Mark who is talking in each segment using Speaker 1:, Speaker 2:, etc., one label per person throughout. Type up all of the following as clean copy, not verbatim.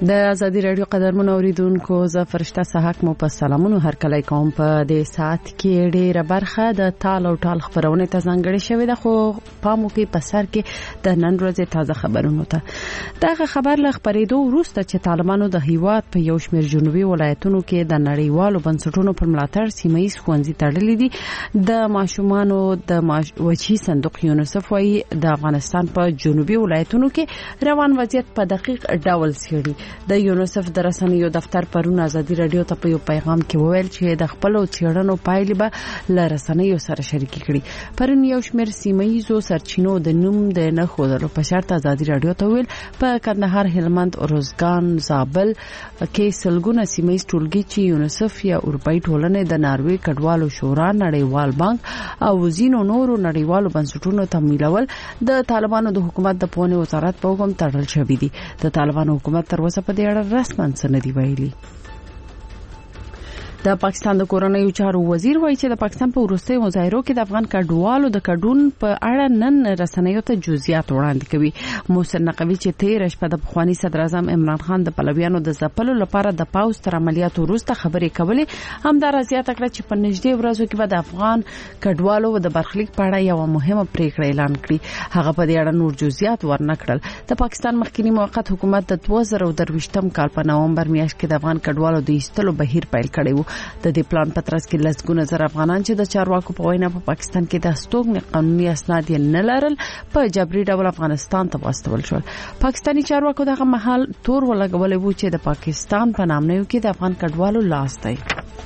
Speaker 1: د ازادي رادیو قدرمن اوریدونکو زه فرشته صحاک مو په سلامونو هر کله کوم په دې ساعت کې ډیره برخه د تال او ټال خبرونه ته ځانګړې شوې ده خو پامو کې په سر کې د نن ورځې تازه خبرونه ته دا خبر ل خبرېدو وروسته چې طالبانو د هیواد په یو شمېر جنوبي ولایتونو کې د نړیوالو بنسټونو پر ملاتړ سیمه‌ییز ښوونځي تړلي دي د ماشومانو د وجهي صندوق یونیسف وايي د افغانستان په جنوبي ولایتونو کې روان وضعیت په دقیق ډول څېړي د یونیسف د رسنیو دفتر پرون ازادي رادیو ته په یو پیغام کې وویل چې د خپل څېړنو پایلې به ل رسنیو سره شریک کړي پرون یو شمېر سیمه‌ییزو سرچینو د نوم د نه خودلو په شرط ازادي رادیو ته ویل په کندهار هلمند روزګان زابل کې سلګونه سیمه‌ییز ټولګي چې یونیسف یا اروپאי ټولنې د ناروې کډوالو شورا نړیوال بانک او زینو نورو نړیوالو بنسټونو تمویلول د طالبانو د حکومت د پوهنې وزارت په حکم تړل شوی دي د طالبانو حکومت تر اوسه په دې اړه رسماً څه نه دی ویلي د پاکستان د کورنۍ چارو وزیر وایي چې د پاکستان په وروستي مظاهرو کې د افغان کډوالو د کډون په اړه نن رسنیو ته جزئیات وړاندې کوي محسن نقوي چې 13 شپه د پخوانی صدر اعظم عمران خان د پلویانو د ځپلو لپاره د پاوز تر عملیاتو وروسته خبرې کولې همدار زیاته کړه چې په نږدې ورځو کې به د افغان کډوالو د برخلیک په اړه یو مهمه پریکړه اعلان کړي هغه په دې اړه نور جزئیات ورنکړل د پاکستان مخکنی موقت حکومت د 2023م کال په نومبر میاشت کې د افغان کډوالو د ایستلو بهیر پیل کړی و د دې پلان په ترڅ کې لسګونه زر افغانان چې د چارواکو په وینا په پاکستان کې د استوګنې قانوني اسناد یې نه لرل په جبري ډول افغانستان ته واستول شول پاکستاني چارواکو دغه مهال تور ولګولې وو چې د پاکستان په نامنیو کې د افغان کډوالو لاس دی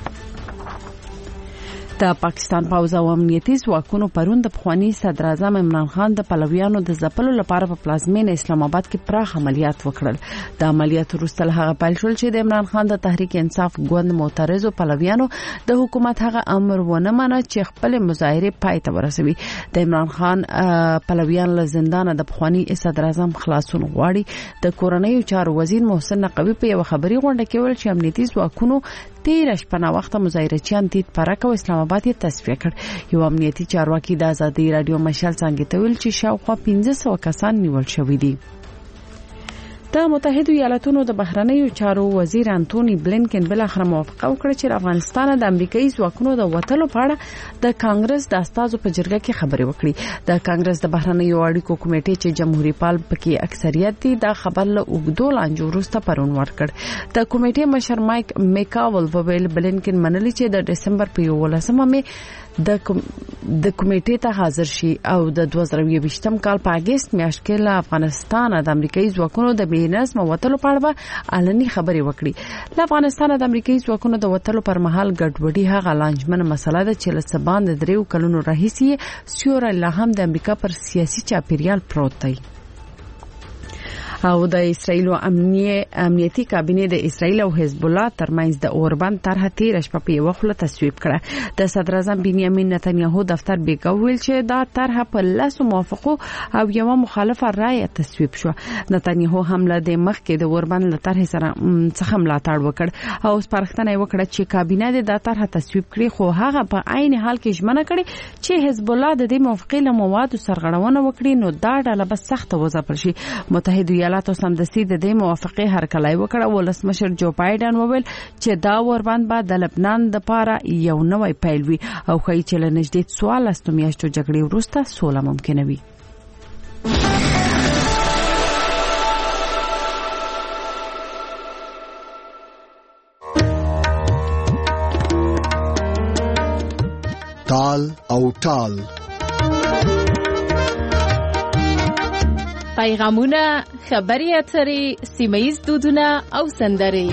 Speaker 1: د پاکستان پوځ او امنیتي ځواکونو پرون د پخوانی صدر اعظم عمران خان د پلویانو د ځپلو لپاره په پلازمینه اسلام آباد کې پراخ عملیات وکړل د عملیاتو وروسته هغه پیل شول چې د عمران خان د تحریک انصاف ګوند معترضو پلویانو د حکومت هغه امر ونه منه چې خپل مظاهره پای ته ورسوي د عمران خان پلویان له زندان د پخوانی صدر اعظم خلاصون غواړي د کورنۍ چارو وزیر محسن نقوي په یو خبري غونډه کې ویل چې امنیتي ځواکونو 13 شپه وخت مظاهرچیان دید پرک او اسلام آباد یې تصفیه کړ یو امنیتي چارواکي د ازادي رادیو مشال څنګه ته ویل چې شاوخوا 1500 کسان نیول شوي دي د متحده ایالاتونو د بهرنیو چارو وزیر انټونی بلینکن بل اخر موافقه وکړه چې افغانستان د امریکایي ځواکونو د وټلو په اړه د کانګرس د استازو په جرګه کې خبرې وکړي د کانګرس د بهرنیو اړیکو کمیټې چې جمهوریت پال پکې اکثریت دي د خبر له اوګدو لانجو وروسته پرون ورکړ د کمیټې مشر مایک میکاول وویل بلینکن منلي چې د دسمبر په 11مه مې د کمیټې ته حاضر شي او د 2020م کال په اگست میاشت کې له افغانستان د امریکایي ځواکونو د بېنظم وټلو په اړه علني خبرې وکړي له افغانستان د امریکایي ځواکونو د وټلو پر مهال ګډوډي هغه لانجمن مسله ده چې له سبان د 3 کلونو راهیسې سیوری لا هم د امریکا پر سیاسي چاپیریال پروت دی او د اسرایل امنیتي کابینه د اسرایل او حزب الله ترمنځ د اوربند طرحه 13 شپه په یو خله تصویب کړه د صدر اعظم بنیامین نتنیاهو دفتر بیګویل چې دا طرحه په لاسو موافقو او یو مخالفه رائے تصویب شو نتنیاهو حمله د مخ کې د اوربند له طرحه سره څخه ملاتړ وکړ او سپارښتنه وکړه چې کابینه د طرحه تصویب کړي خو هغه په عین حال کې ژمنه کړي چې حزب الله د دې موافقې له موادو سرغړونه وکړي نو دا ډله به سخت وځپل شي متحده ایالاتو سمدستي د دې موافقې هرکلی وکړه ولسمشر جو بایدن وویل چې دا اوربند به د لبنان د پاره یو نوې پیل وي او خی چې له نږدې 14 میاشتو جګړې وروسته سوله ممکنه وي
Speaker 2: تال او ټال
Speaker 3: پیغامونه خبري اترې سیمه‌ییز دودونه او سندرې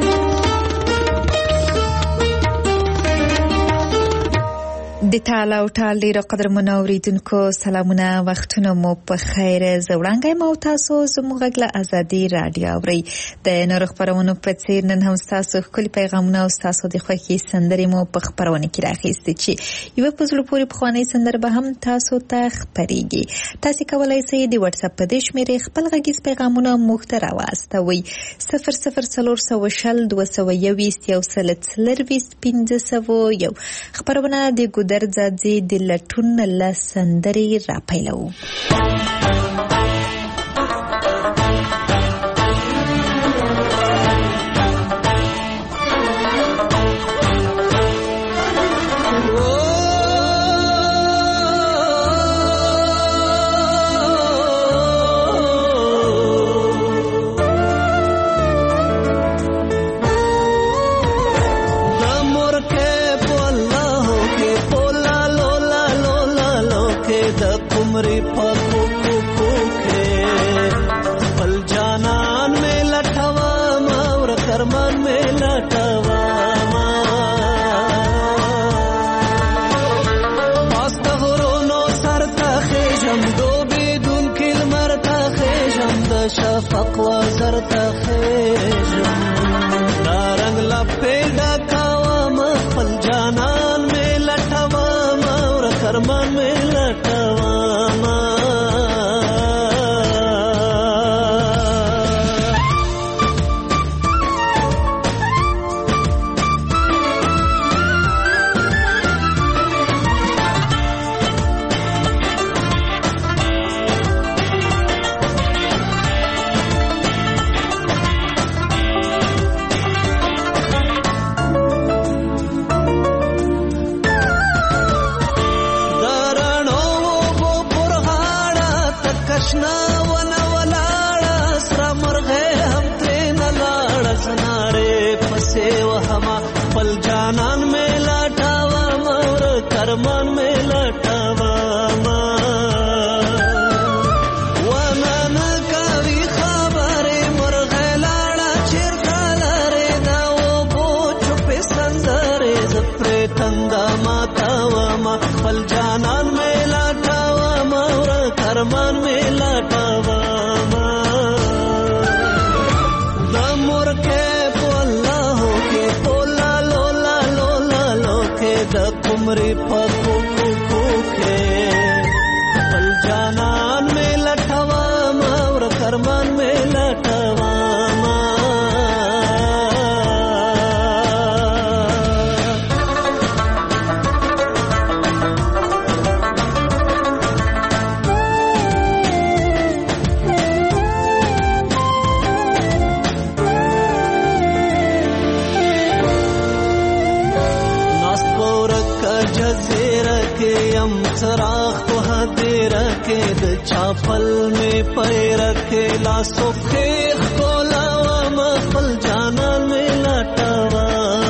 Speaker 4: د تال او ټال ډیرو قدرمنو اوریدونکو سلامونه وختونه مو په خیر زوړانګې مو تاسو زموږ غږ له ازادي رادیو اوري د نور خبرونو په څیر نن هم تاسو خپل پیغامونه او تاسو د خوښي سندرې مو په خبرونه کې راخېستې چې یو په زړه پورې خوانې سندر به هم تاسو ته خبريږي تاسو کولای شئ د واتس اپ په دې شمیرې خپل غږیز پیغامونه موږ ته راوستوي 00402021 خبرونه د ګودر زادزي د لټون له سندرې را پیلو
Speaker 5: कुमरी पको के पल जानन में लटवा और करमन में लटवा पास्ता होरो सरता खेजम दो बिदुन किल मरता खेजम द शफक व सरता खेजम रंग लपे डकावा पल जानन में लटवा और करमन में लटवा मन में लटवा वनन कवि खबरे मुरगलाड़ा चिरकालरे दाओ बो चुपे संदरे जप्रे तंदा मातावा पल जानन में लटवा मोर करमन में लटवा दमुर के पोला हो के पोला लोला लोला लोके द कुमरी पको के पल जानन में लटवा और करमन में लटवा सराख को हदेर के द चापल में पैर के लासो खेख को लावा मफल जाना में लटवा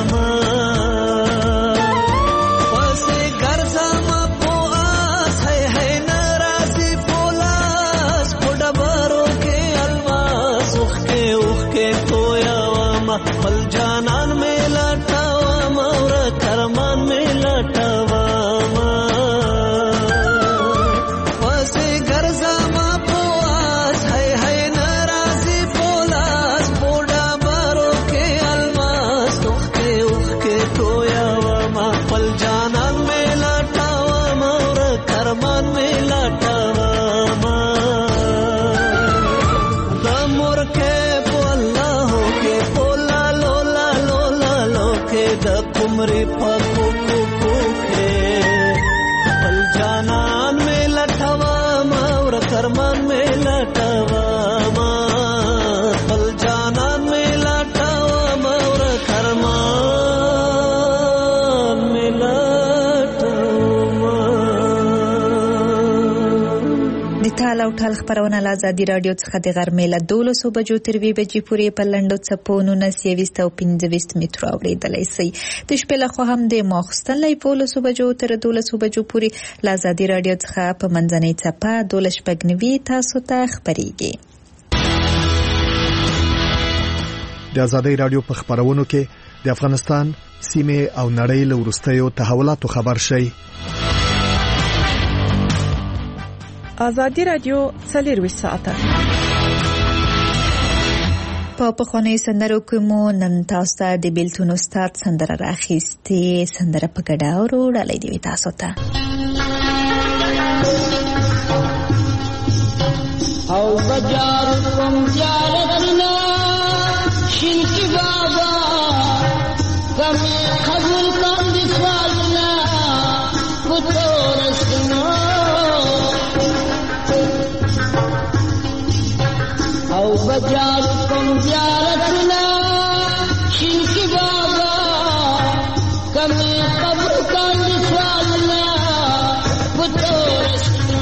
Speaker 5: पसे गर्जा मपो आस है नाराजी पोलास कोडबरो के अलवास उख के तोयावा मफल जाना में लटवा मोर करमन में लटवा कुमरी पको के पल जानन में लटवा और करमन में लटवा पल जानन में लटवा और करमन में लटवा
Speaker 4: د تال او ټال خبرونه له ازادي رادیو څخه د غرمې له 12 بجو تر 2 بجې پورې په لنډو څپو 19 او 15 مترو اوریدلای شئ د شپې له خوا هم د ماخستن له 12 بجو تر 12 بجو پورې له ازادي رادیو څخه په منځنۍ څپه 12 تاسو ته خبريږي.
Speaker 2: د ازادي رادیو په خبرونو کې د افغانستان سیمه او نړۍ له ورستیو تحولاتو خبر شي.
Speaker 6: ازادي رادیو 24 ساعته
Speaker 4: په پخواني سندرو کې مو نن تاسو ته د بیلتون استاد سندره راخېستې سندره په ګډه وروړلې دی تاسو ته
Speaker 7: او بجار کوم زیارتنا شینکی بابا کم قبول کم دي سوالنا پتورسنا او بجار کوم زیارتنا شینکی بابا کم قبول کم دي سوالنا پتورسنا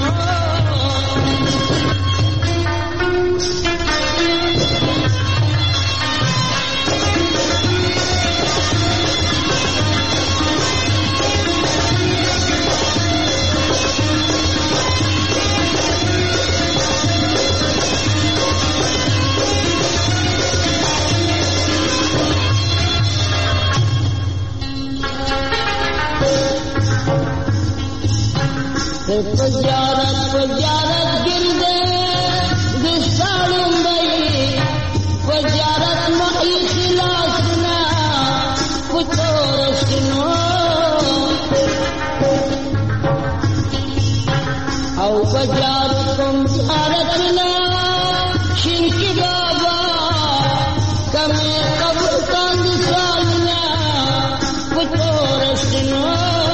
Speaker 7: پجارت گردے دستارم بئی پجارت مخی خلاسنا پتورشنو او پجارتم جارتنا شنکی بابا کمی قبر کاند سالنا پتورشنو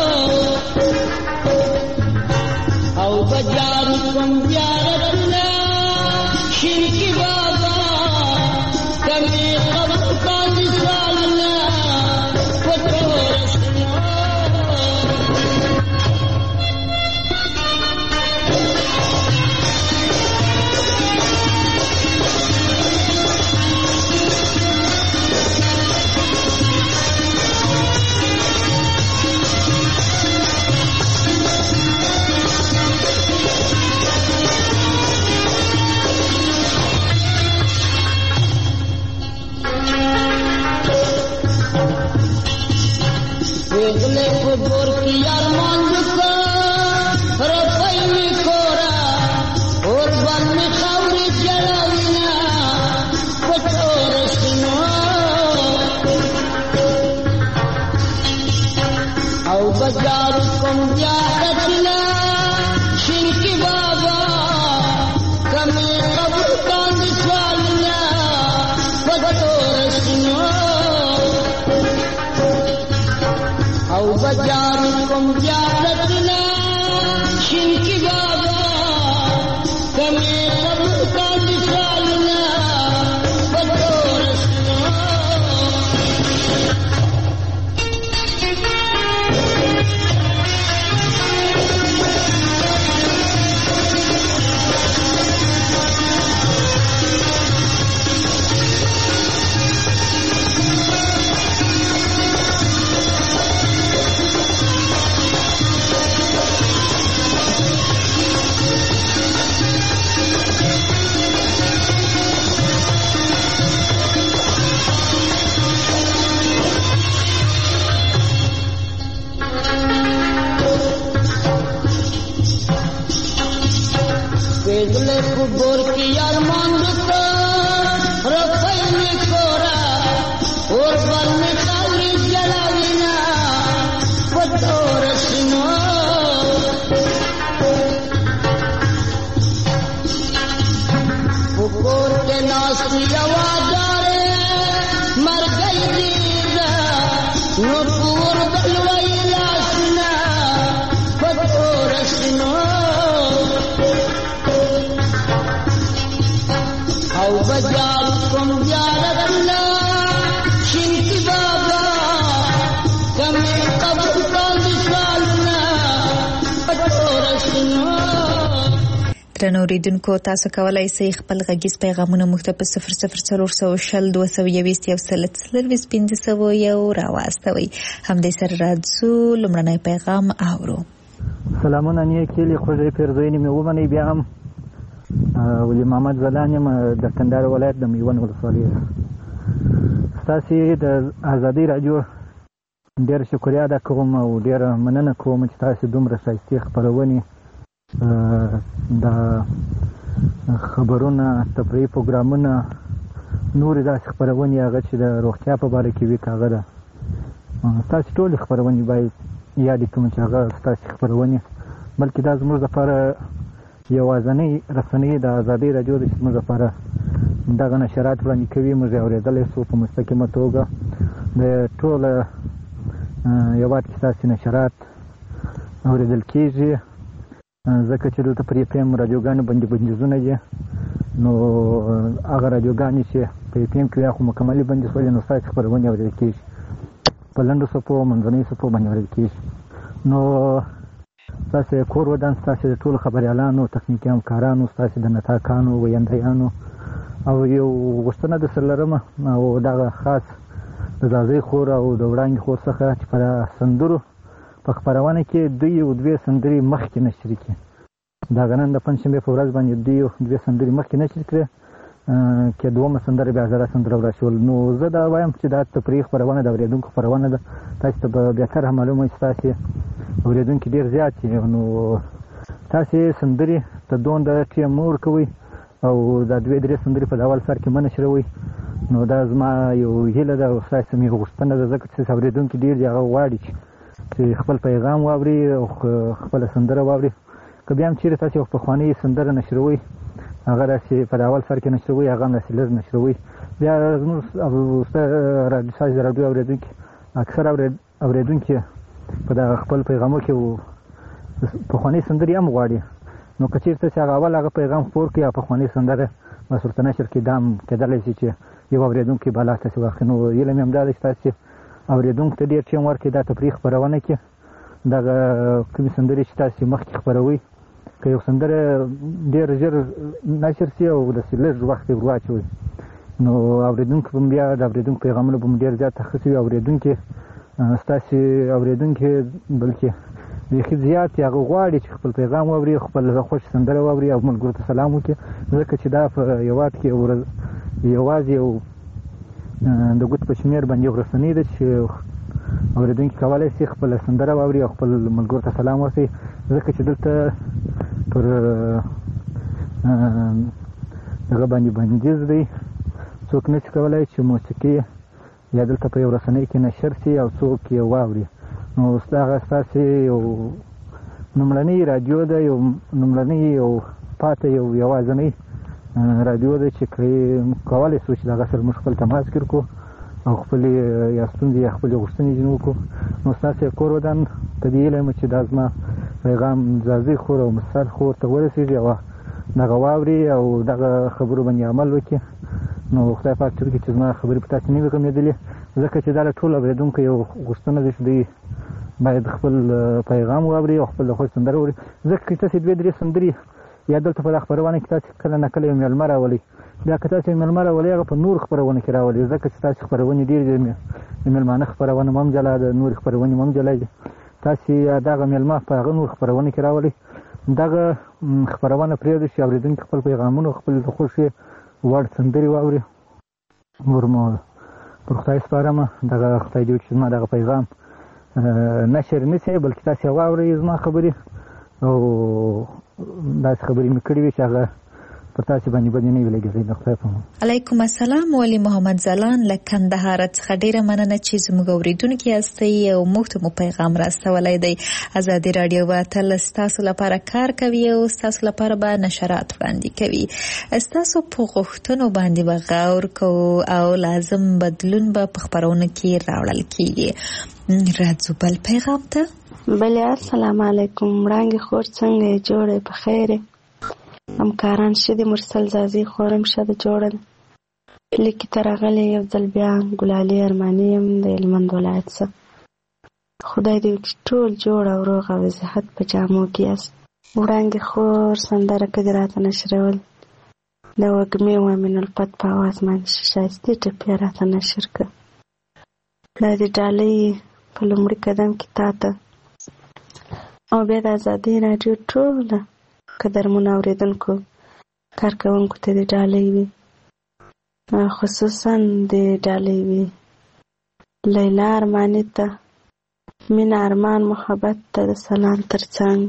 Speaker 7: او بجارتم جارتنا شرکی بابا کمی قبر کاند سالنا پتورشنو گور کی ارمان بکا رفائی میں کورا اور بن میں خوری جلاوینا پتورشنو او بجارکم جارتنا شنکی بابا کمی قبر کاند سالنا پتورشنو او بجارکم جارتنا شنکی بابا کمی قبر کاند سالنا پتورشنو گور کی ارمان بکا رفائی میں کورا اور بن میں خوری جلاوینا پتورشنو گور کے ناسی آوازارے مر گئی دیزا نور بلوئی لاسنا پتورشنو او بجارکم جارتنا شنکی بابا کمی قبر کاند سالنا پتورشنو.
Speaker 4: درنو اوریدونکو تاسو کولای شئ خپل غږیز پیغامونه موږ ته په 00402021 راواستوئ. همدې سره راځو لومړنی پیغام اورو.
Speaker 8: سلامونه نیکې له خوږې پیرزوینې مې ومنئ. بیا هم ولی محمد زلان یم د کندهار ولایت د میوند ولسوالۍ. ستاسې د ازادۍ راډیو ډېر شکریه ادا کوم او ډېره مننه کوم چې تاسې دومره ښایستې خپرونې د خبرونه تفریحي پروګرامونه نورې داسې خپرونې هغه چې د روغتیا په باره کې وي که هغه ده ستاسې ټولې خپرونې باید یادې کړم چې هغه ستاسې خپرونې بلکې دا زموږ دپاره یوازنۍ رسنۍ د ازادۍ راډیو ده چې زموږ لپاره دغه نشرات وړاندې کوي. موږ یې اورېدلی شو په مستقیمه توګه د ټوله هېواد کې ستاسې نشرات اورېدل کېږي ځکه چې دلته پر اف ام راډیوګانې بندیزونه دي. نو هغه راډیوګانې چې په اف ام کې یا خو مکملې بندي شولې نو ستاسې خپرونې اورېدل کېږي په لنډو څپو منځنیو څپو باندې اورېدل کېږي. نو ستاسې کور ودان ستاسې د ټولو خبریالانو تخنیکي همکارانو ستاسې د نطاقانو ویندیانو او یو غوښتنه درسره لرم او دغه خاص د زازۍ خور او د وړانګې خور څخه چې په سندرو په خپرونه کې دوی یو دوې سندرې مخکې نشر کړي. دغه نن د پنجشنبې په ورځ باندې دوی یو دوې سندرې مخکې نشر کړې کې دومره سندره بیا زړه سندره وراشول. نو زه دا وایم چې دا تفریح خپرونه د اورېدونکو خپرونه ده. تاسو ته به بهتره معلومه وي چې تاسې اورېدونکي ډېر زیات دي. نو تاسې سندرې ته دومره ټیم ورکوئ او دا 2-3 سندرې په اول سر کې مه نشروئ. نو دا زما یو هیله ده او ستاسې مې غوښتنه ده، ځکه چې اورېدونکي ډېر دي هغه غواړي چې خپل پیغام واوري او خپله سندره واوري. که بیا هم چېرې تاسې یو پخوانۍ سندره نشروئ هغه داسې په اول سر کې نشروئ، هغه هم داسې لږ نشروئ. بیا زموږ د راډیو اورېدونکي اکثر اورېدونکي په دغه خپل پیغامو کې پخوانۍ سندرې هم غواړي. نو که چېرته چې هغه اول هغه پیغام خپور کړي او پخوانۍ سندره بس ورته نشر کړي، دا هم کېدلی شي چې یو اورېدونکی به لا تاسې واخلي. نو هیله مې همدا ده چې تاسې اورېدونکو ته ډېر ټیم ورکړي، دا تفریح خپرونه کې دغه کومې سندرې چې تاسې مخکې خپروئ، که یو سندره ډېر ژر نشر شي او داسې لږ وخت یې ور واچوئ، نو اورېدونکي به بیا د اورېدونکو پیغامونه به ډېر زیات ښه شي. اورېدونکي ستاسې اورېدونکي بلکې بیخي زیات هغه غواړي چې خپل پیغام واوري، خپل خوښ سندره واوري او ملګرو ته سلام وکړي، ځکه چې دا په هېواد کې یوازې یو د ګوت په شمېر باندې یو رسنۍ ده چې اورېدونکي کولی شي خپله سندره واوري او خپل ملګرو ته سلام ورکړي، ځکه چې دلته پر هغه باندې بندیز دی، څوک نشي کولی چې موسیقي یا دلته په یو رسنۍ کې نشر شي او څوک یې واوري. نو هغه ستاسې یو لومړنۍ راډیو ده، یو لومړنۍ یو پاتې یوازینۍ راډیو ده چې کولی شو چې د هغه سره موږ خپل تماس کې کړو او خپلې یا ستونزې یا خپلې غوښتنې ځینې وکړو. نو ستاسې کور ودان ته دې هیله یم چې دا زما پیغام ځاځي خور او مثال خور ته ورسېږي او دغه واوري او دغه خبرو باندې عمل وکړي. نو خدای پاک چې وکړي چې زما خبرې په تاسې نه وي کمېدلې، ځکه چې دا له ټولو اورېدونکو یو غوښتنه ده چې دوی باید خپل پیغام واوري او خپل خوښ سندره واوري، ځکه چې تاسې 2-3 سندرې یا دلته په دا خپرونه کې تاسې کله نه کله یو مېلمه راولئ، بیا که تاسې مېلمه راولئ هغه په نور خپرونه کې راولئ، ځکه چې تاسې خپرونې ډېرې دي، د مېلمانه خپرونه هم جلا ده، نورې خپرونې هم جلا دي، تاسې دغه مېلمه په هغه نور خپرونه کې راولئ، دغه خپرونه پرېږدئ چې اورېدونکي خپل پیغامونه خپل د خوښې وړ سندرې واوري. نور مو پر خدای سپارم، دغه خدای دې وکړي چې زما دغه پیغام نشر نه شي، بلکې تاسې واورئ زما خبرې او داسې خبرې مې کړې وي چې هغه پر تاسې باندې بدې نه وي لګېدلې. د خدای په امان.
Speaker 4: علیکم السلام. ولي محمد ځلان له کندهار څخه ډېره مننه چې زموږ اورېدونکي یاستئ او موږ ته مو پیغام راستولی دی. ازادي راډیو به تل ستاسو لپاره کار کوي او ستاسو لپاره به نشرات وړاندې کوي. ستاسو په غوښتنو باندې به غور کوو او لازم بدلون به په خپرونو کې راوړل کېږي. راځو بل پیغام ته.
Speaker 9: بله السلام علیکم. وړانګې خور څنګه یې؟ جوړې په خیرې؟ همکاران ښه دي؟ مرسل ځاځي خورم ښه ده، جوړه ده. لیکې ته راغلی یو ځل بیا. ګلالي ارماني یم د هلمند ولایت څخه. خدای دې وکړي ټول جوړ او روغ او صحت په جامو کې یاست. وړانګې خور سندره که دې راته نشرول د وږمې و امین الفت په اواز باندې ښایستې ټپې راته نشر کړه. دا د ډالۍ په لومړي قدم کې تا ته او بیا د ازادۍ راډیو ټوله قدرمنو اورېدونکو کارکوونکو ته د ډالۍ وي، خصوصا د ډالۍ وي لیلا ارماني ته، مینه ارمان محبت ته د سلام ترڅنګ،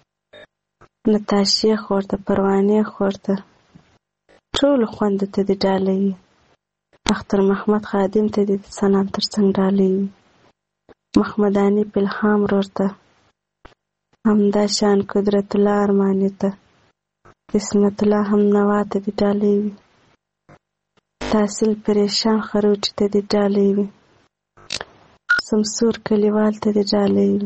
Speaker 9: نتاشې خور ته، پروانې خور ته، ټولو خویندو ته د ډالۍ وي، اختر محمد خادم ته د سلام ترڅنګ ډالۍ وي، محمداني پلهام ورور ته، همدا شان قدرت الله ارماني ته، قسمت الله هم نوا ته د ډالۍ وي، تحصیل پریشان خروچي ته د ډالۍ وي، سمسور کلیوال ته د ډالۍ وي،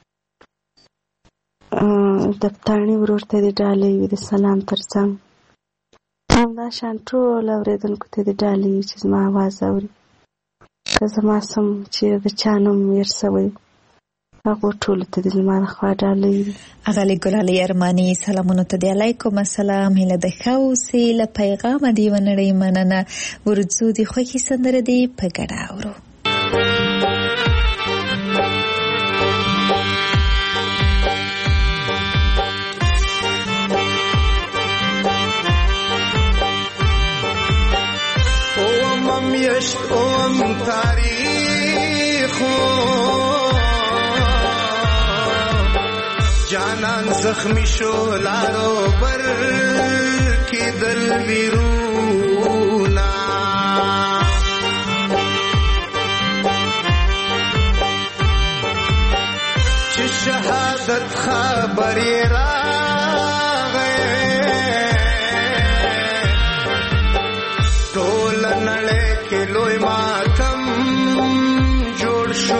Speaker 9: دفتاڼي ورور ته د ډالۍ وي د سلام ترڅنګ، همدا شان ټول اورېدونکو ته د ډالۍ وي چې زما اواز اوري. که زما سم چې د چا نوم هېر سوی هغو ټولو ته د زما لخوا ډالۍ وي.
Speaker 4: اغلې ګلالۍ ارماني سلامونو ته د علیکم السلام، هیله د ښه اوسې. له پیغامه د یوه نړۍ مننه. ورځو د خوښې سندره دې په ګډه اورو.
Speaker 5: اوم تاریخ جانان زخمی شو لارو بر کی دل ویرونا چه شهادت خبری راغے ټول نړۍ کې لوی ماتم جوړ شو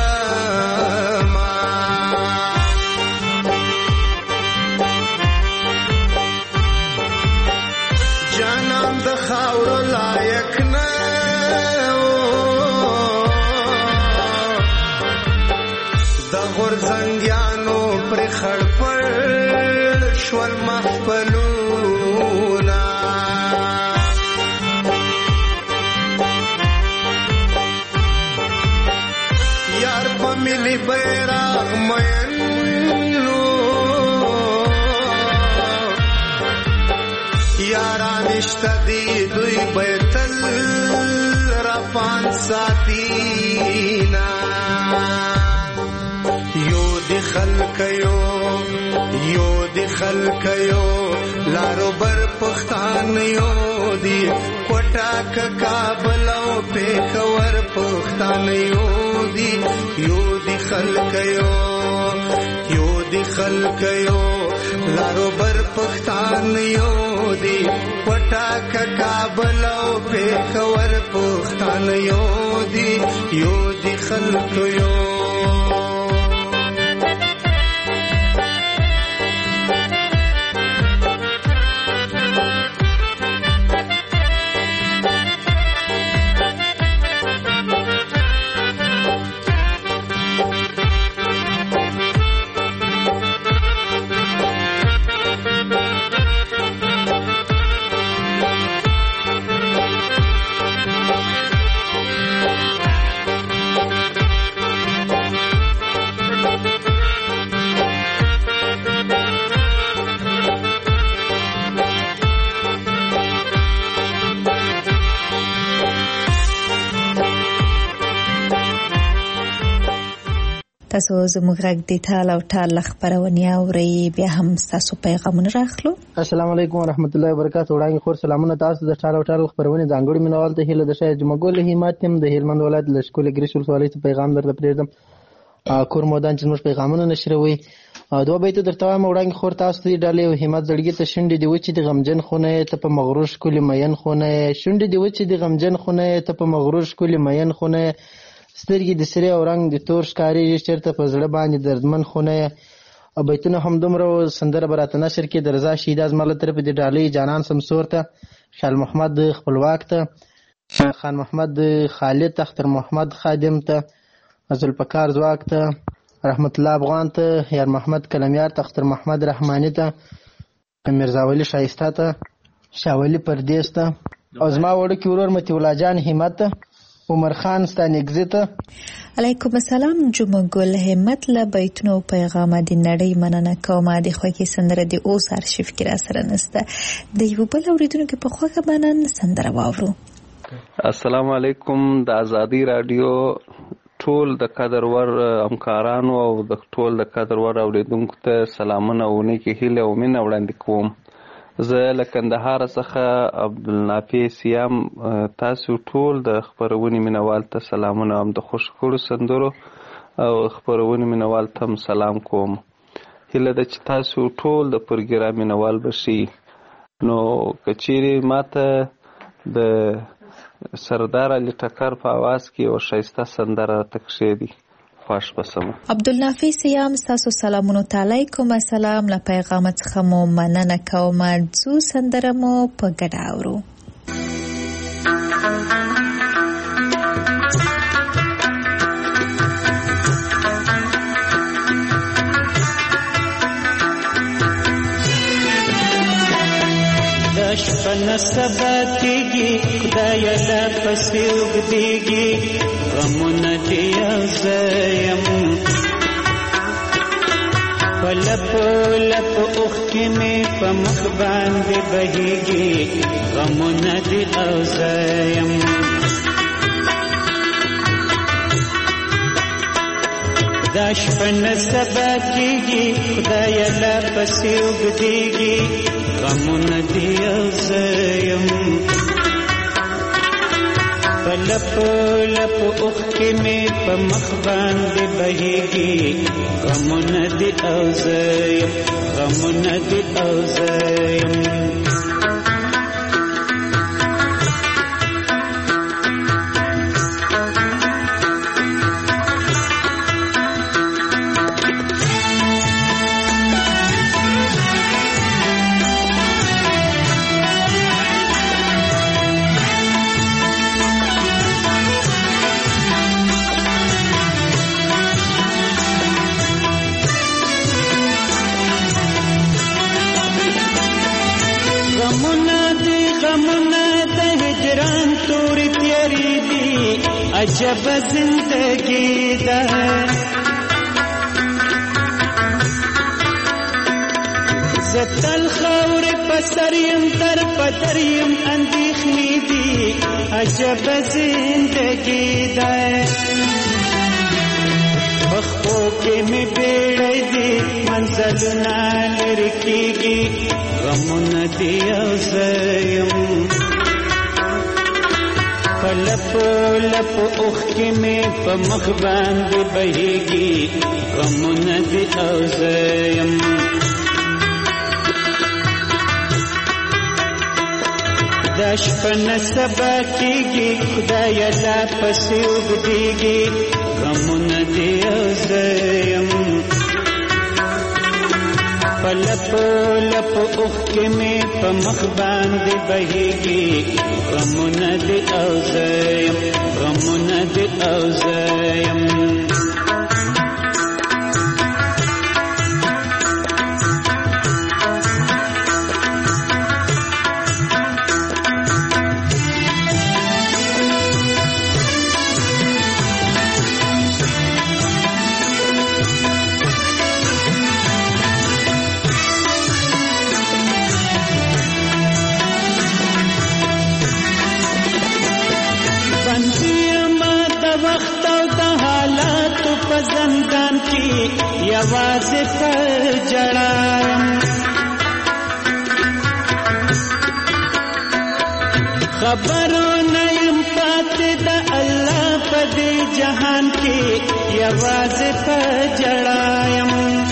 Speaker 5: زنګیانو پر خړپړ شول محفلونا یار په ملي بیرغ مینو یاران نشته دی دوی بیتل رپان ساتینا یو دی خلق یو لارو بر پختان یو دی کوټاک کابل او پیښور پختان یو دی خلق یو لارو بر پختان یو دی کوټاک کابل او پیښور پختان یو دی خلق یو
Speaker 4: تاسو زموږ غږ د ټال او ټال خبرونه اورئ بیا هم تاسو پیغامونه راخلو.
Speaker 10: السلام علیکم ورحمت الله وبرکاته. وړاندې خور سلامونه تاسو د ټال او ټال خبرونه ځانګړي مینوال ته هیله د شای جمعګل همتم د هلمند ولایت لشکول ګریشول سوالې ته پیغام درته پریږدم. کور مودان چې موږ پیغامونه نشروي دوه بیت درته وایم. وړاندې خور تاسو د ډالې او همت زړګي ته شونډې دی وچې د غمجن خونه ته په مغرور شکل مین خونه شونډې دی وچې د غمجن خونه ته په مغرور شکل مین خونه سترګې د سره او رنگ د تور ښکارېږي چېرته په زړه باندې دردمن خونه او بیتونه هم دومره سندره براته نشر کې د رضا شهیده زما له طرفه د ډالۍ جانان سمسور ته خال محمد خپلواک ته خان محمد خالد اختر محمد خادم ته ذوالفقار زواک ته رحمت الله افغان ته یار محمد کلمیار ته اختر محمد رحمانی ته مرزا ولی شایسته ته شاولی پردیس ته او زما وړوکی ورور متي الله جان همت ته عمر خان ستانګزته.
Speaker 4: علیکم السلام. جمعه ګل همت له بیتونو پیغام د نړۍ مننه کوم د خوږی سندره د اوس ارشیف کې را سره نسته د یو بل اوریدونکو په خوږه منن سندره واورو.
Speaker 11: السلام علیکم. د ازادي رادیو ټول د قدرور همکارانو او د ټول د قدرور اوریدونکو ته سلامونه او نیکی هیله او مینه وړاندې کوم. زه له کندهار څخه عبدالنافع سیام تاسو ټول د خبرونې مینوال ته سلامونه هم د خوشکړو سندرو او خبرونې مینوال ته سلام کوم. هیله ده چې تاسو ټول د پروګرام مینوال بشي. نو کچېرې ماته د سردار علي ټکر په आवाज کې او شایسته سندره تکشېدي خوش بسم.
Speaker 4: عبدالنافع سیام تاسو سلامونه تعالی کوم. سلام له پیغام څخه مو مننه کوم. څو سندره مو په ګډه اورو.
Speaker 12: شپن سبا کېږي خدای دا پسې وګدېږي غمونه دې زه یم په لپو لپو اوښکې مې په مخ باندې بهېږي غمونه دې زه یم د دا شپن سبا کیږي خدای لا پسې وګديږي غمونه دی او زیم لپ لپ اوخ کې مې په مخ باندې بهيږي غمونه دی او زیم غمونه دی او زیم عجب زندگی ده زتل خور پسریم در پدریم اندیخنی دی عجب زندگی ده بخو کې می بیړی دی منزلونه لرکیږي غمونه دی او زیم لپ لپ اوخ کې مې په مخ باندې بهيږي غمونه دي او زیم دا شپه سبا کېږي خدای لا پسې وګديږي غمونه دي او زیم لپ لپ اوخ کې مې په مخ باندې بهيږي غمونه دي او زیم غمونه دي او زیم زندان کی یوازې پر جړایم خبرونه يم پاتې د الله په دې جهان کې یوازې پر جړایم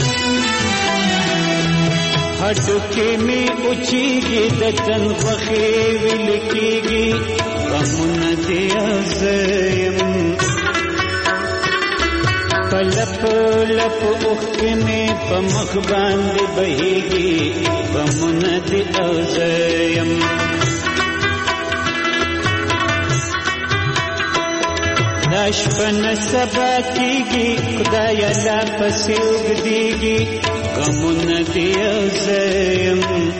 Speaker 12: هډو کې می اوچیږي د تن خوخي ویل کېږي غمونه دي ازم لپ لپ اوخ کې مې په مخ باندې بهيږي غمونه دي او زیم دا شپه سبا کېږي خدای لا پسې وګديږي غمونه دي او زیم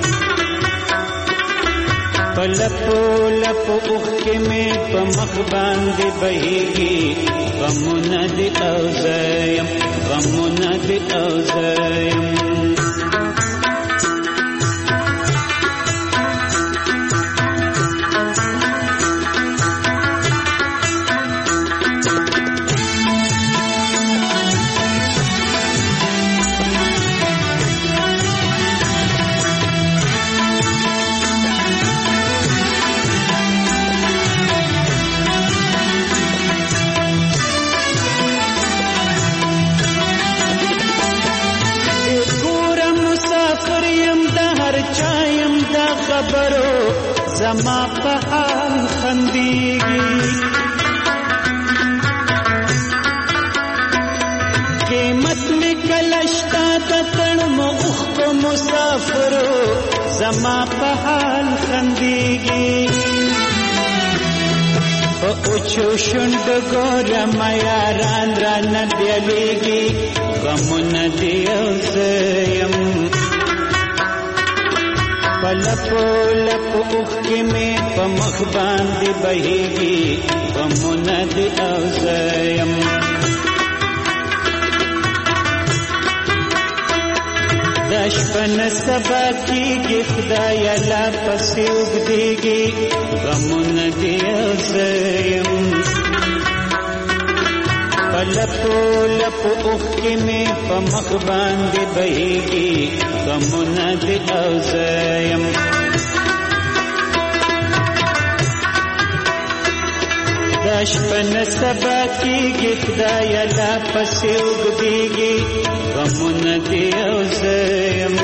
Speaker 12: لپ لپ اوخ کې مې په مخ باندې بهيږي غمونه دي او زیم غمونه دي او زیم خبرو زما په حال خنديږي قیمت می کلشتا د تړ مخ کو مسافرو زما په حال خنديږي او اوچو شوند ګور ما یاران را نه دیلېږي غمونه دی او زیم لپ لپ اوخ کې مې په مخ باندې بهيږي غمونه دي او زیم دا شپه سبا کېږي خدای لا پسې وګديږي غمونه دي او زیم پلپو لپو اوخکی می په مخ باندې بهیږي غمونه دې او زیم دا شپه نه سبا کېږي خدایه لا پسې اوږدېږي غمونه دې او زیم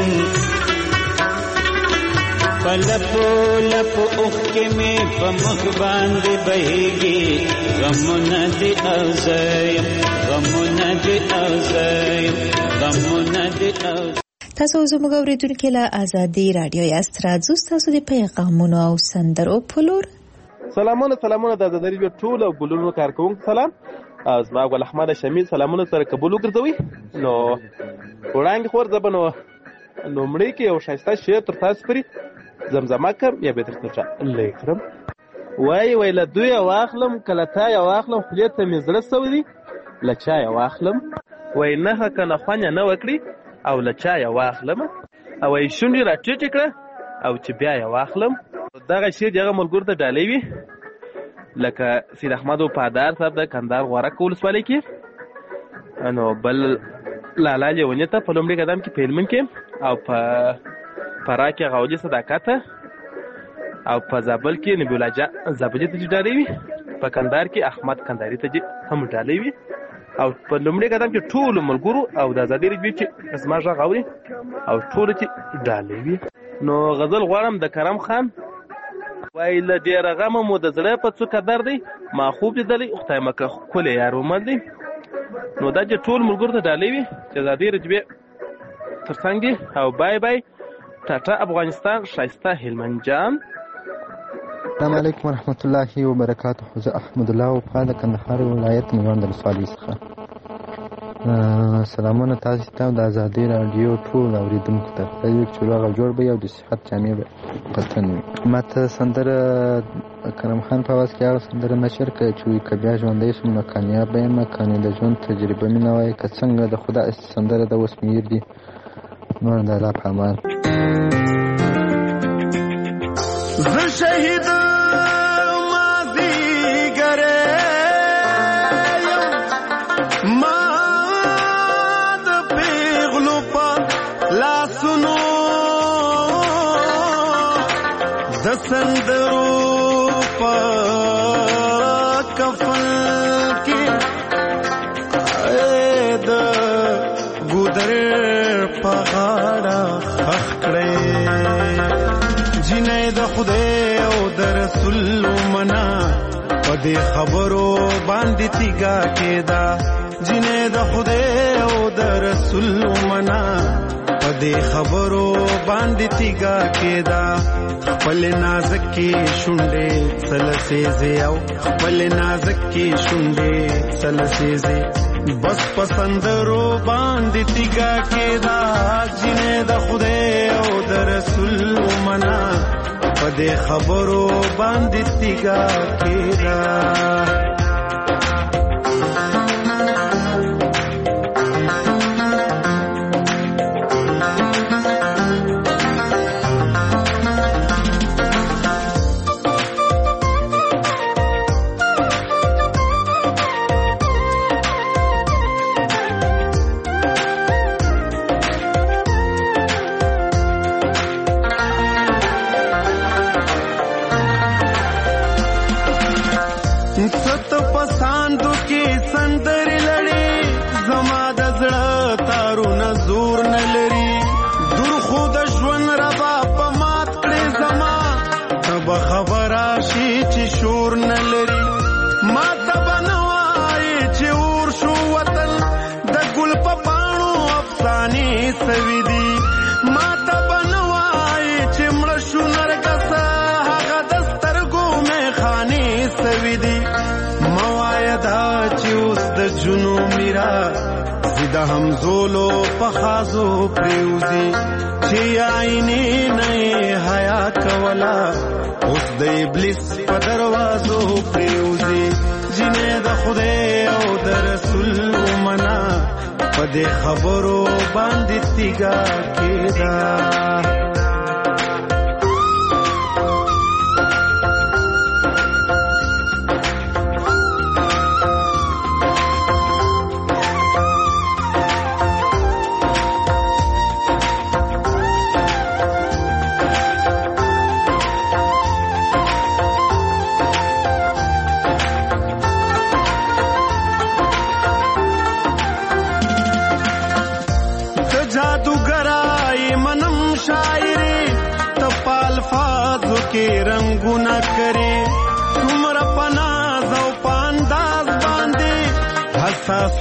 Speaker 12: پلپو لپو اوخکی می په مخ باندې بهیږي غمونه دې او زیم غمونه دې او زیم غمونه دې او
Speaker 4: تاسو زموږ اورېدونکو له ازادي رادیو یاست. راځو تاسو د پیغامونو او سندرو په لور.
Speaker 13: سلامونه د ازادي رادیو ټول او ګلونو کارکونکو سلام. زما ګل احمد شمیل سلامونه تر قبول وګرځوي. نو وړاندې خور زبنو نومړی کې یو شایسته شعر تر تاسو پرې زمزمه کړم یا به درته لیکم. وای له دوی واخلم کله تا یا واخلم خولې ته مې زړه سودي له چا یا واخلم وای نه کنه خوانه نه وکړي او له چا یا واخلم او ای شونډې را ټیټ کړه او چې بیا یا واخلم. دغه شعر دغه ملګرو ته ډالۍ وي لکه سید احمد وفادار صاحب د کندهار غورک ولسوالۍ کې نو بل لالا لیونی ته په لومړي قدم کې پیلمن کې او په فرا کې غوجي صداقت او په زابل کې نبی الله جان زابلي ته ډالۍ وي په کندهار کې احمد کندهاري ته هم ډالۍ وي او په لومړي قدم کې ټول ملګرو او د ازادي رادیو چې اسما ژغ اوري او ټول ته ډالۍ وي. نو غزل غواړم د کرم خان وای له ډېر غم مو د زړه په څوکه درد دی ما خوب لیدلی خدای مکه خپل یار ومن دی. نو دا چې ټول ملګرو ته ډالۍ وي چې ازادي رادیو ترڅنګ دي او بای بای ټاټا افغانستان شایسته هلمند جان.
Speaker 14: السلام علیکم ورحمت الله وبرکاته. زه احمد الله وفا د کندهار ولایت میوند ولسوالۍ څخه سلامونه تاسو ته د ازادي رادیو ټول اوریدونکو ته فیسبوک چلوغه جوړ به او د صحت جامع به پتن وي. ماته سندره کرم خان په واس کې هغه سندره نشر کړ چې کبیا ژوندې سم نه کامیاب به مکانې د ژوند تجربه مې نه وای که څنګه د خدا سندره د وسمیر دي نور د الله په امان.
Speaker 5: زه شهید ماضی ګره ما د پیغلو په لاسونو د سندرو په کفن کې د ګودر په غاړه خخ کړې جنې د خدای او د رسول منا په دې خبرو باندې تیګه کېدا جنې د خدای او د رسول منا په دې خبرو باندې تیګه کېدا خپل نازک کې شونډې سلسېزې او خپل نازک کې شونډې سلسېزې بس پسندرو باندې تیګه کېدا جنې د خدای او د رسول منا په دې خبرو باندې تیګه کېدا. د همزولو پخازو پریوزی چې عینې نه حیا کولا اوس د ابلیس په دروازو پریوزی جنې د خدای او د رسول منا په دې خبرو باندې تیګه کېدا.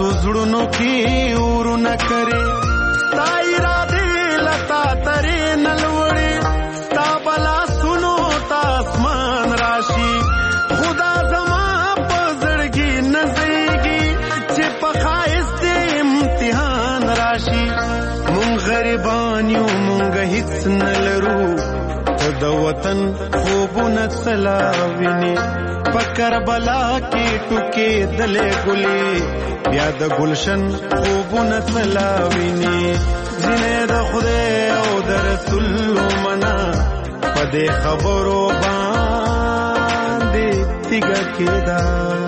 Speaker 5: تاسو زړونو کې ورونه کرے ستا اراده لتا ترې نلوړې ستا بلا سنو تاسمان راشي خدا زما په زړګي نزيږي چې په خایست امتحان راشي مونږ غریبان یو مونږ هیڅ نلرو د وطن خوبونه سلاوینه پکر بلا کې ټوکې دلې ګلې بیا د گلشن خوبونه سلاوینه جنې د خدای او د رسول منا پدې خبرو باندې تیګه کېدا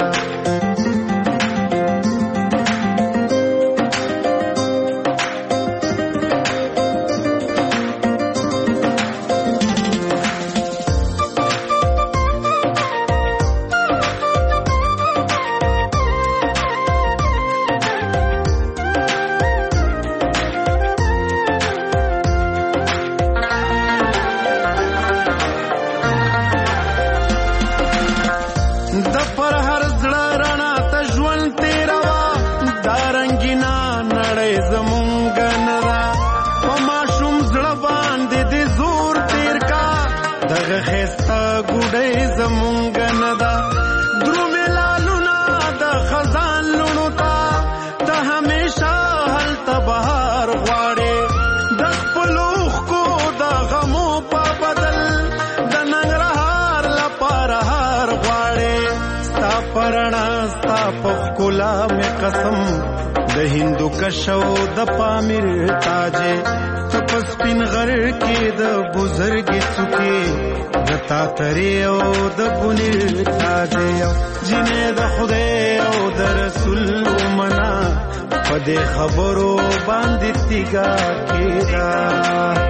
Speaker 5: قسم د هندو کشو د پامیر تاجه تپس پین غر کې د بزرګ څوکې د تا ترې او د بنیر تاجه جنې د خدای او د رسول منا پدې خبرو باندې تیګا کېدا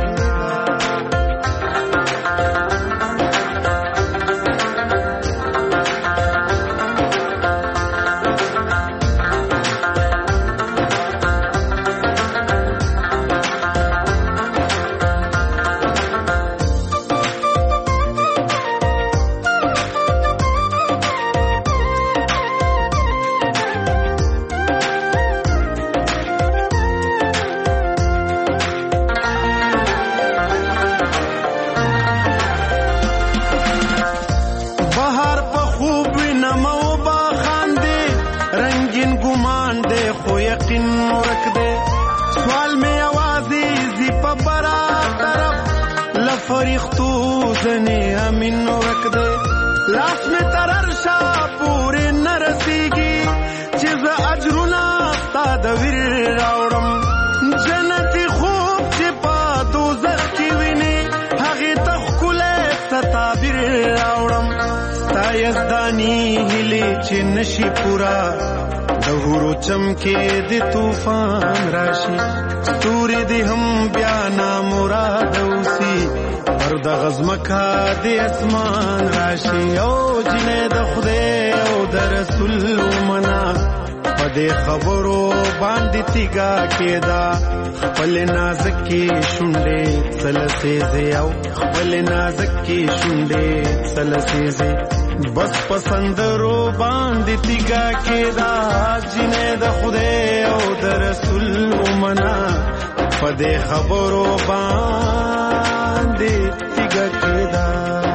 Speaker 5: فرښتو ځنې امین ورک دے لاس می ترر شا پورې نرسیږي چې زه اجرونه ستا د ویر راوړم جنتي خوب چې په دوزخ کې ویني هغې ته ښکلی ستابیر راوړم ستا یزداني هیلې چې نشي پورا د غرو چمکې د طوفان راشي ستوري دې هم بیا نامراد اوسي پر د غزمکا د اسمان راشي او جنې د خدای او د رسول منا پدې خبرو باندې تیګا کېدا خپل نازکي شونډې سلسې او خپل نازکي شونډې سلسې بس پسندرو باندې تیګا کېدا جنې د خدای او د رسول منا پدې خبرو باندې تیګا کېدا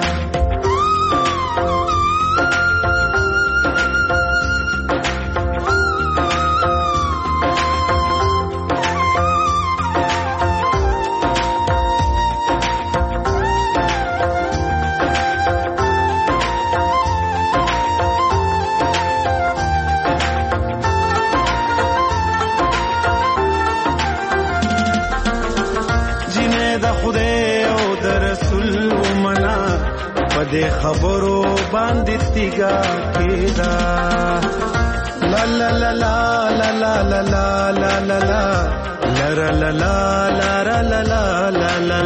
Speaker 5: پدې خبرو باندې تیګا کېدا لا لا لا لا لا لا لا لا لا لا لا لا لا لا لا لا لا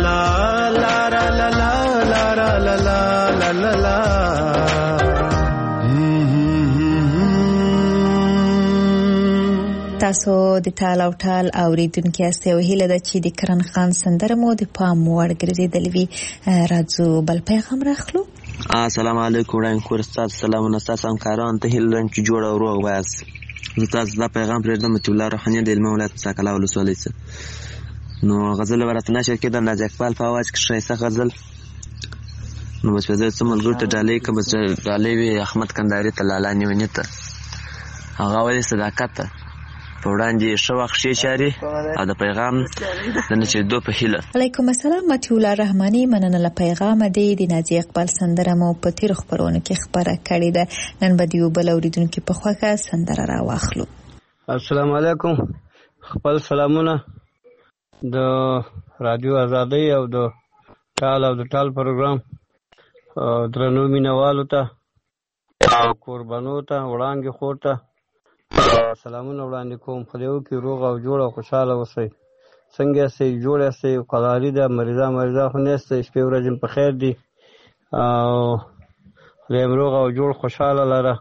Speaker 5: لا لا
Speaker 4: تاسو د تال او ټال اوریدونکو یاست او هیله ده چې د کرن خان سندره مو د پام وړ ګرځیدل وی راځو بل پیغام راخلو.
Speaker 15: السلام علیکم وړاندې کور ستاسو سلامونه ستاسو همکاران ته هیله لرم چې جوړ او روغ وایاست. زه تاسو دا پیغام پرېږدم چې الله روحاني د هلمند ولایت ساکله ولسوالۍ څخه. نو غزل به راته نشر کېده ناجي اقبال په اواز کې ښایسته غزل. نو بس زه څه ملګرو ته ډالۍ کړم، بس ډالۍ وي احمد کندهاري ته، لالا نیوني ته، هغه ولې صداقت ته په وړاندې ښه وخت ښې چارې او د پیغام د نچېدو په هیله.
Speaker 4: علیکم السلام. مطیع الله رحماني مننه له پیغامه دی. د ناجي اقبال سندره مو په تیرو خپرونو کې خبره کړې ده، نن به د یو بل اورېدونکي په خوښه سندره راواخلو.
Speaker 16: السلام علیکم. خپل سلامونه د رادیو ازادۍ او د ټال پروګرام درنو مینوالو ته او قربانو ته وړانګې خور ته سلامونه وړاندې کوم. خدای وکړي روغ او جوړ او خوشحاله اوسئ. څنګه یاستئ؟ جوړ یاستئ؟ قلاري ده، مریضه خو نه یاستئ؟ شپې ورځې په خیر دي او خدای م روغ او جوړ خوشحاله لره.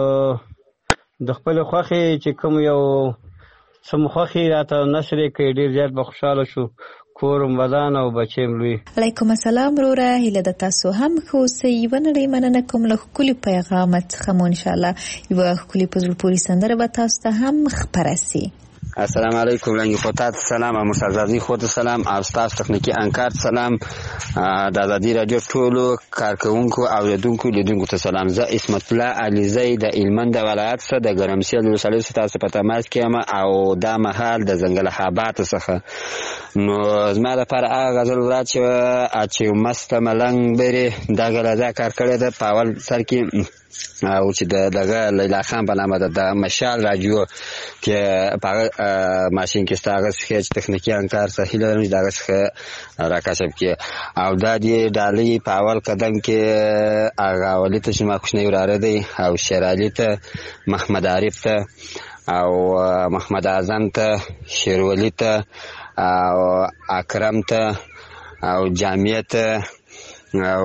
Speaker 16: د خپلې خوښې چې کوم یو څه مو خوښې راته نشر یې کړئ، ډېر زیات به خوشحاله شو. کورم ودان او بچیم لوی.
Speaker 4: علیکم السلام وروره، هیله د تاسو هم ښه اوسئ. یوه نړۍ مننه کوم له ښکلي پیغامه څخه مو انشاءالله یوه ښکلي په زړه پورې سندره به تاسو ته هم خپره سي.
Speaker 17: السلام علیکم. لنګي خوتا ته سلام او مستعزازي خو ته سلام او تاسو تخنیکی انکار سلام. د ازادي رادیو ټولو کارکونکو او لیدونکو ته سلام. زه اسمت الله علیزی د هلمند ولایت څخه د ګرمسیر ولسوالۍ څخه تاسو په تماس کې یم او دا مهال د ځنګل حابات څخه. نو زما لپاره هغه غزل ورات چې مست ملنګ بری دا غلطه کار کړی ده په اول سر کې او چې دغه لیلا خان په نامه د مشال رادیو کې په ماشین کې ستاره څخه چې تخنیکی انکار صحیح لرم چې دغه څخه راکشف کې او دا دی ډالۍ په اول قدم کې هغه ولې ته چې ما کوښنه وراره دی او شرالی ته، محمد عارف ته او محمد اعظم ته، شیرولی ته او اکرم ته او جامعه ته او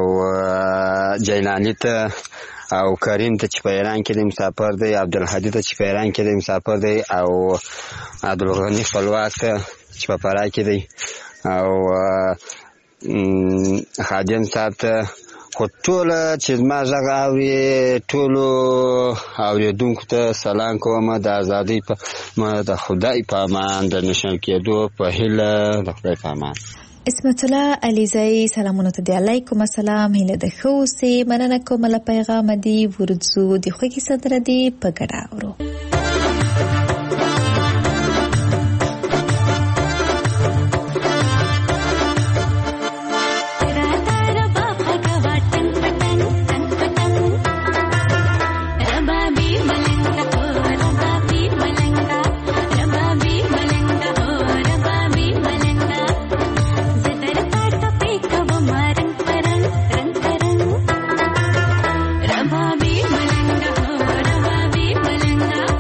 Speaker 17: جیلانی ته او کریم ته چې په ایران کې د مسافر دی، عبدالهادي ته چې په ایران کې د مسافر دی او عبدالغني خپلواک ته چې په فراه کې دی او خادم صاحب ته. خو ټوله چې زما غږ اوري ټولو اورېدونکو ته سلام کوم. د ازادۍ د خدای په امان، د نشان کېدو په هیله د خدای په امان.
Speaker 4: اسمت الله علیزی سلامونه ته دی. علیکم السلام. هیله د ښه اوسئ. مننه کوم له پیغامه دی. ورځو د خوږې سندره دی په ګډه اورو.
Speaker 18: Raba bi malanga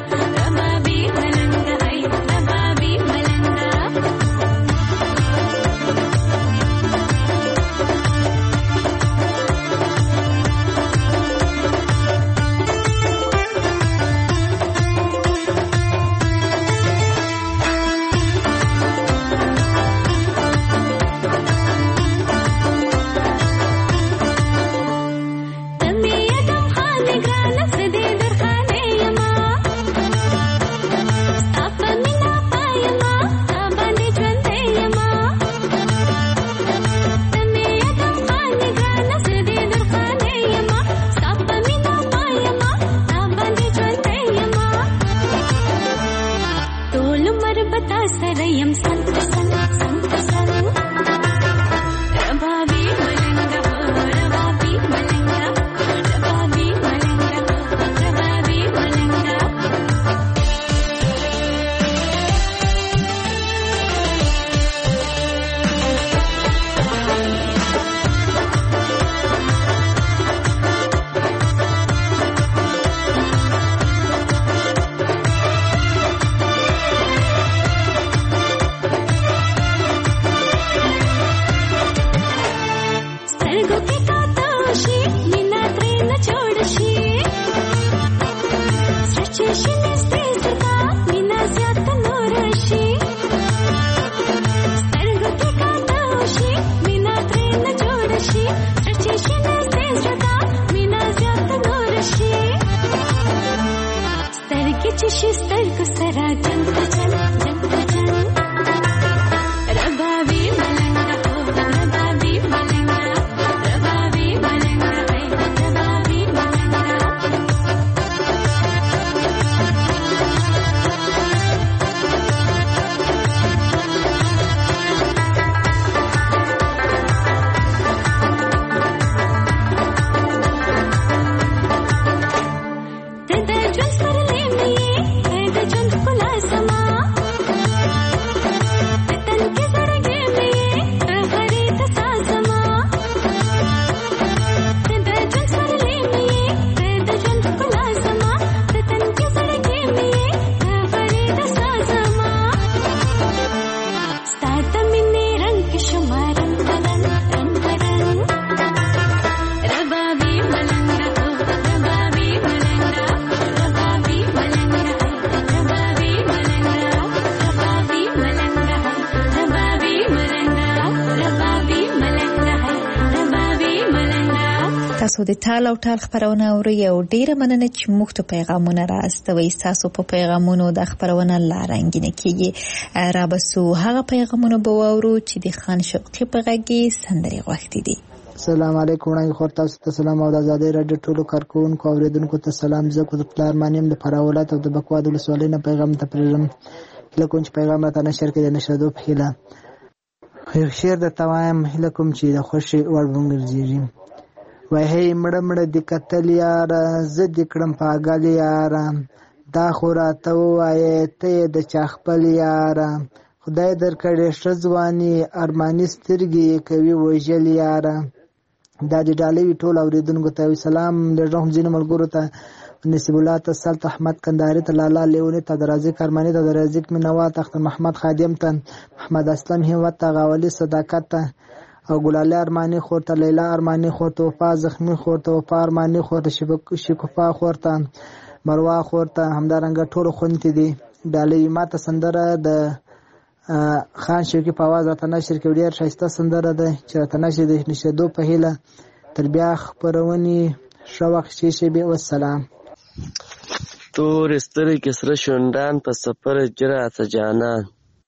Speaker 4: تاسو د ټال او ټال خبرونه اورئ او ډیره مننه چې موږ ته پیغامونه راستوي. تاسو په پیغامونو د خبرونه لارنګینه کیږي. را بسو هغه پیغامونه به واورو چې د خان شوقي په غږی سندري غوښتي دي.
Speaker 10: السلام علیکم وړاندې خور تاسو ته سلام او د آزادۍ رادیو ټولو کارکونکو اوریدونکو ته سلام. زه کو د پلار مانیم د فراولات او د بکوا د ولسوالۍ نه پیغام ته پرېږم. هله کوم چې پیغام راته نشر کړي د نشادو په هیله شعر درته وایم. هله کوم چې د خوښۍ وړ وګرځېږي. وای هی مړه مړه دې کتل یاره زه دې کړم پاګل یاره دا خو راته ووایې ته یې د چا خپل یاره خدای درکړې ښه ځواني ارماني سترګې یې کوي وژل یاره. دا د ډالۍ ټول اوریدونکو ته سلام لږم ځینو ملګرو ته نصیب الله ته سلط احمد کندهاري ته لالا لیونی ته د رازق ارماني ته د رازق مینوال ته اختر محمد خادم ته محمد اسلم همت ته غاولي صداقت ته او ګلاله ارماني خور ته لیلا ارماني خور ته وفا زخمی خور ته وفا ارماني خور ته شکوفا خور ته مروا خور ته همدارنګه ټول خونتي دي. ډالۍ ماته سندره د خان شوقي په आवाज راته نشر کړي. ډېر ښایسته سندره ده چې راته نشر د نشدو په هیله تر بیا خبرونې ښه وخت شي به والسلام.
Speaker 18: تور سترګې سره شونډان په سفر جراته جانان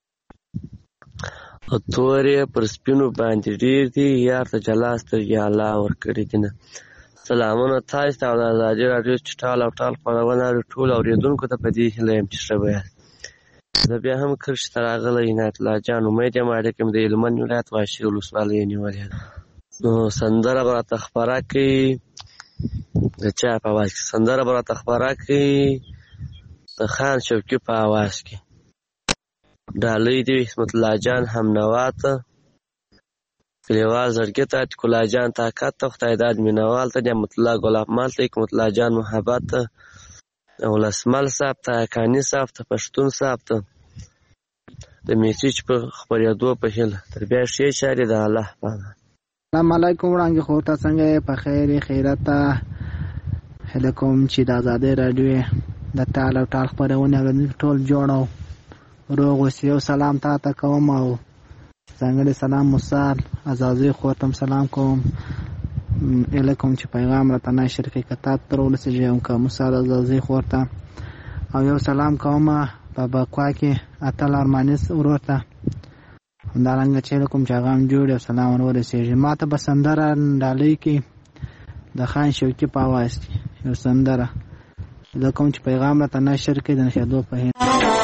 Speaker 18: او تورې پر سپینو باندې ډېر دي یار ته جلا سترګې الله ورکړي دي نه. سلامونه تاسو ته د آزادۍ راډیو چې ټال او ټال خپرونه ټول اوریدونکو ته په دې هیله یم چې ښه به یاست. زه بیا هم کرښ ته راغلی عنایت الله جان امید یم اړیکه مې د هلمند ولایت واشي ولسوالۍ نیولې ده. نو سندره به راته خپره کړي د چا په اواز کې سندره به راته خپره کړي د خان شوقي په اواز کې. ډالۍ دې حکمت الله جان همنوا ته کلیوال زړګي ته عتیق الله جان طاقت ته خدای داد مینوال ته نعمت الله ګلاب مال ته حکمت الله جان محبت ته ولسمل صاحب ته کانی صاحب ته پښتون صاحب ته د میسیج په خبرېدو په هیله تر بیا ښې چارې د الله په امان.
Speaker 10: السلام علیکم وړاندې خور ته څنګه په خیر خیرت هله کوم چې د آزادۍ راډیو د ټال او ټال خبرونه ټول جوړو روغ اوسئ. یو سلام ته کوم او څنګه سلام مصال عزازي خور ته سلام کوم. الکم چې پیغام راته نشر کړي کته تر ولسه یم کوم مصال عزازي خور ته او یو سلام کوم په بکوا کې اتل ارمانیس ورته همدارنګه چې کوم چې غام جوړ او سلام ورسېږي. ماته به سندره ډالۍ کې د خان شوقي په आवाज کې یو سندره د کوم چې پیغام راته نشر کړي د نشادو په هیله.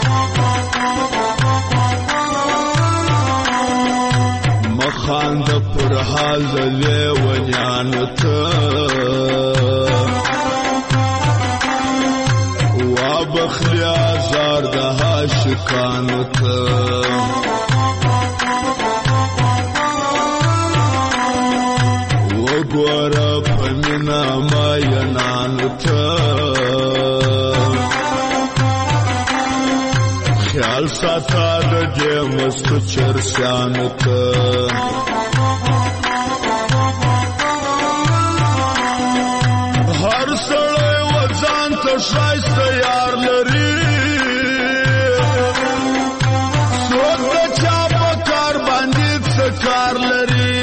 Speaker 19: مخاند پر حال لیونیانو ته وابخلی آزار د عاشقانو ته وګوره په مینا ماینانو ته خیال ساته د دې مستو چرسیانو ته هر سړی و ځان ته ښایسته یار لري څوک د چا په کار باندې څه کار لري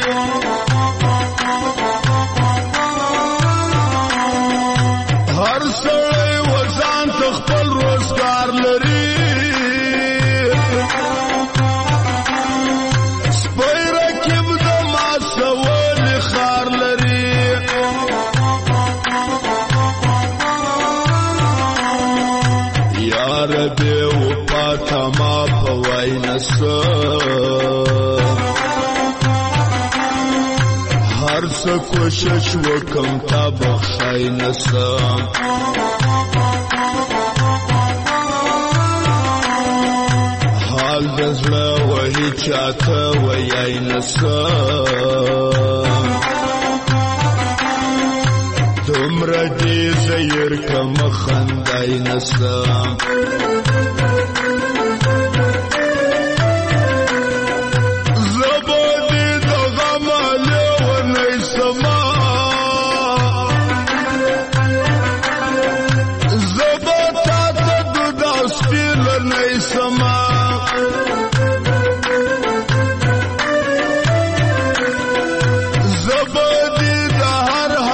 Speaker 19: هر سړی و ځان ته خپل روزګار لري ما په وینسه هر څه کوشش وکم تا بخښای نسم حال د زړه وهي چاته ویای نسم دومره دې زیر کم خندای نسم زبادي د هر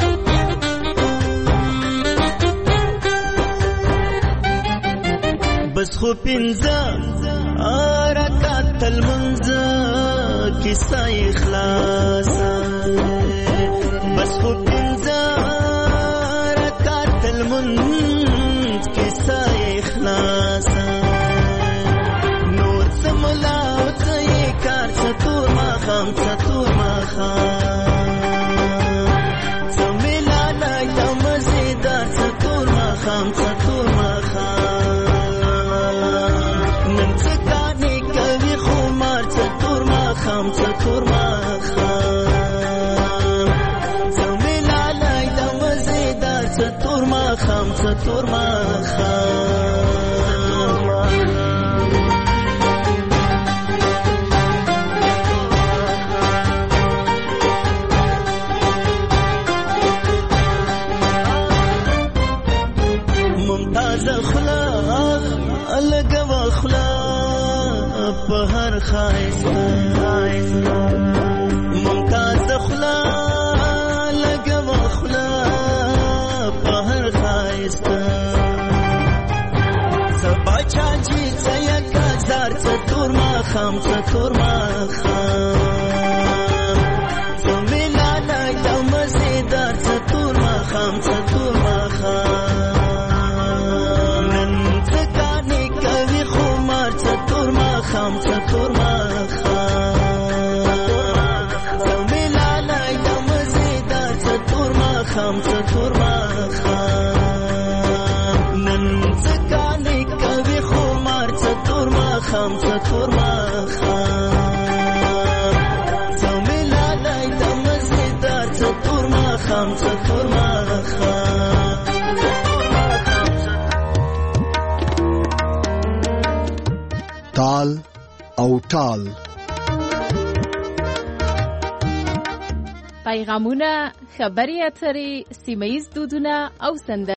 Speaker 7: خو پنځه رکعت المنځ کیسه اخلاصه بس خو پنځه رکعت المنځ کیسه اخلاصه نور څه ملا او څه یې کار څه تور ماښام څه تور ماښام څه مېلالی ته مزېدار څه تور ماښام څه تور ماښام نن څه کانې کوي خمار څه تور ماښام څه تور ماښام څه مېلالی ته مزېدار څه تور ماښام څه تور ماښام لګوا خلا په هر خایسته ممتاز خلا لګوا خلا په هر خایسته سبا چاچی څه یک هزار څه تور ماښام څه تور ماښام څه مېلالی ته مزېدار څه تور ماښام څه تور ماښام خام څه تور ماښام مېلالی ته مزېدار څه تور ماښام څه تور ماښام نن څه کانې کوي خمار څه تور ماښام څه تور ماښام څه مېلالی ته مزېدار څه تور ماښام څه تور ماښام
Speaker 2: تال او ټال
Speaker 3: پیغامونه خبري اترې سیمه ییز دودونه او سندرې